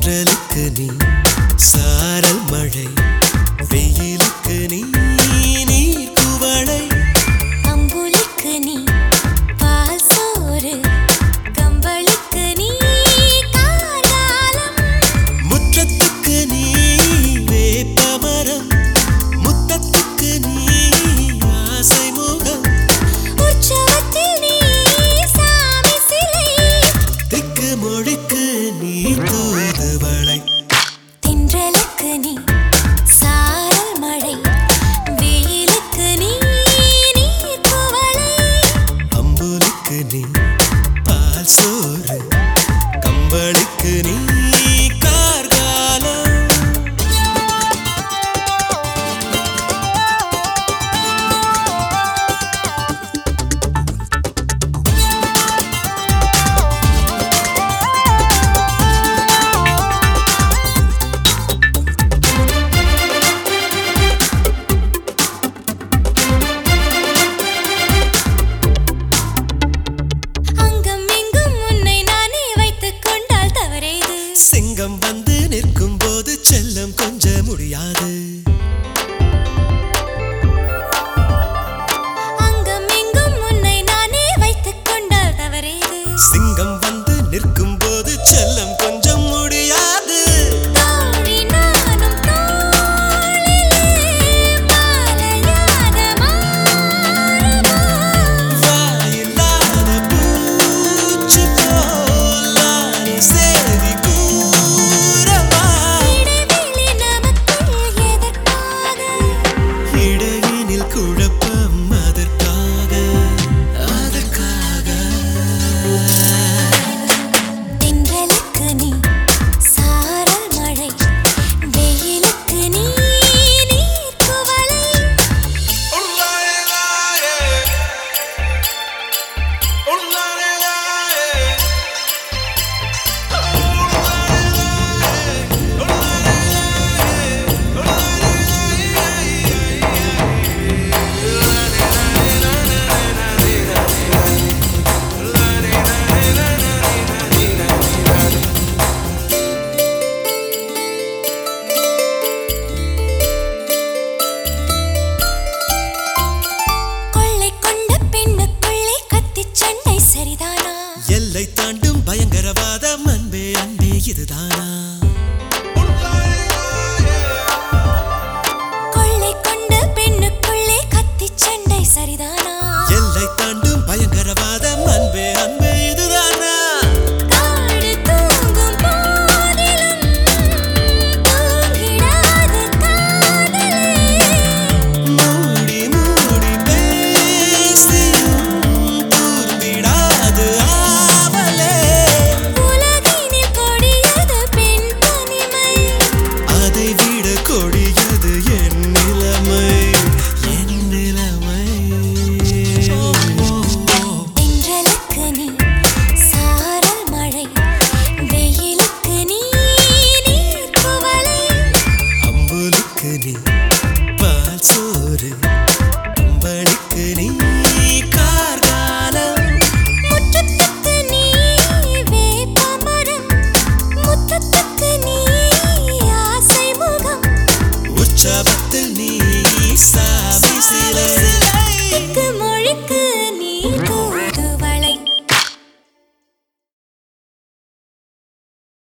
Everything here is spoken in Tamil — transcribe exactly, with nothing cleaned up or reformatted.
தென்றலுக்கு நீ சாரல் மழை, வெயிலுக்கு நீ நீர் குவளை, அம்புலிக்கு நீ பால் சோறு, கம்பளுக்கு நீ கார்காலம், முற்றத்துக்கு நீ வேப்பமரம், முத்தத்துக்கு நீ ஆசை முகம், உற்சவத்தில் நீ சாமி சிலை, திக்கு மொழிக்கு நீ தூதுவளை, தென்றலுக்கு நீ சாரல் மழை, வெயிலுக்கு நீ நீர் குவளை, அம்புலிக்கு நீ பால் சோறு, கம்பளுக்கு நீ கார்காலம். அங்கம் எங்கும் உன்னை நானே வைத்துக் கொண்டால் தவறேது, சிங்கம் வந்து நிற்கும் போது செல்லம் கொஞ்ச முடியாது. அங்கம் எங்கும் உன்னை நானே வைத்துக் கொண்டால் தவறேது, சிங்கம் வந்து நிற்கும் போது செல்லம் கொஞ்சம் முடியாது. தோழி நானும் தோளிலே மாலையாக மாறுமா, வாயில்லாத பூச்சி போல் நானே சேதி கூறவா, இடைவெளி நமக்குள் எதற்காக, இடையினில் குழப்பம் அதற்காக அதற்காக. தென்றலுக்கு நீ சாரல் மழை, வெயிலுக்கு நீ நீர் குவளை, கொள்ளை கொண்ட பெண்ணுக்குள்ளே கத்திச் சண்டை சரிதானா, எல்லை தாண்டும் பயங்கரவாதம் அன்பே அன்பே இதுதானா, கொள்ளை கொண்ட பெண்ணுக்குள்ளே கத்திச் சண்டை சரிதானா, எல்லை தாண்டும் பயங்கரவாதம் அன்பே அன்பே